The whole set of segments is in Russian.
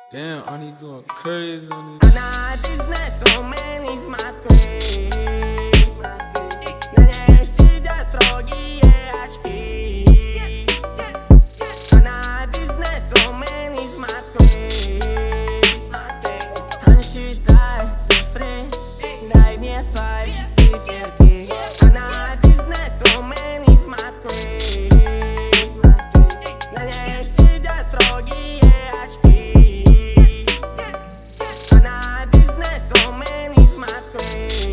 Damn, Ani going crazy on this. Она бизнесвумен из Москвы. На ней сидят строгие очки. Она бизнесвумен из Москвы. Он считает цифры, дай мне свои циферки. Она бизнесвумен из Москвы. На ней сидят строгие очки. Она бизнесвумен из Москвы.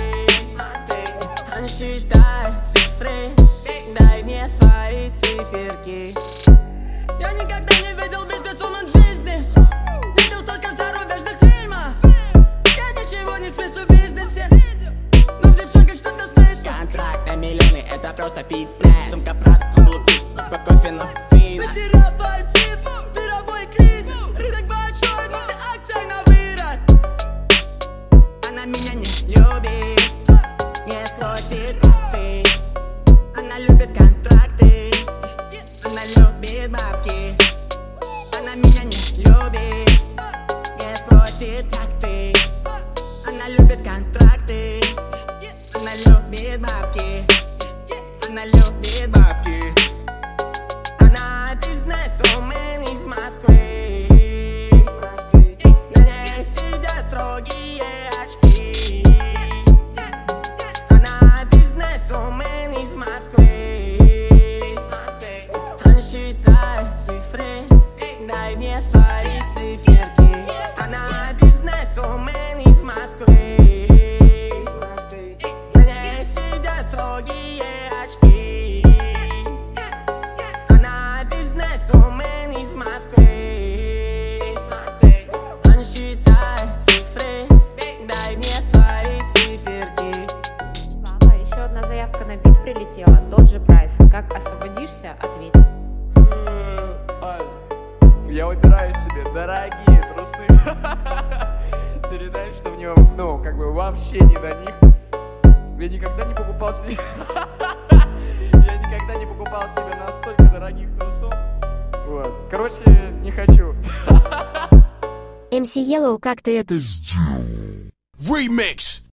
Он считает цифры, дай мне свои циферки. Я никогда не видел бизнесвумен в жизни. Видел только в зарубежных фильмах. Я ничего не смыслю в бизнесе, но в девчонках что-то смыслю. Контракт на миллионы, это просто фитнес. Сумка Прада, каблуки, кофе на пиво. Потерял цифру, мировой кризис. Рынок большой, но ты акций на вырост. Она меня не любит, не спросит ты. Она любит контракты, она любит бабки. Она меня не любит, не спросит, как ты. Она любит контракты, она любит бабки. Она любит бабки. Она бизнесвумен из Москвы. На ней сидят строгие очки. Она бизнесвумен из Москвы. Он считает цифры, дай мне свои циферки. Она бизнесвумен из Москвы. На ней сидят строгие очки. Она бизнесвумен из Москвы. Он считает цифры, дай мне свои циферки. Слава, еще одна заявка на бит прилетела. Тот же прайс. Как освободишься, ответь. Я выбираю себе дорогие трусы. Передай, что в нем, как бы вообще не до них. Я никогда не покупал себе. Я никогда не покупал себе настолько дорогих трусов. Вот. Короче, не хочу. MC Yellow, как ты это Remix.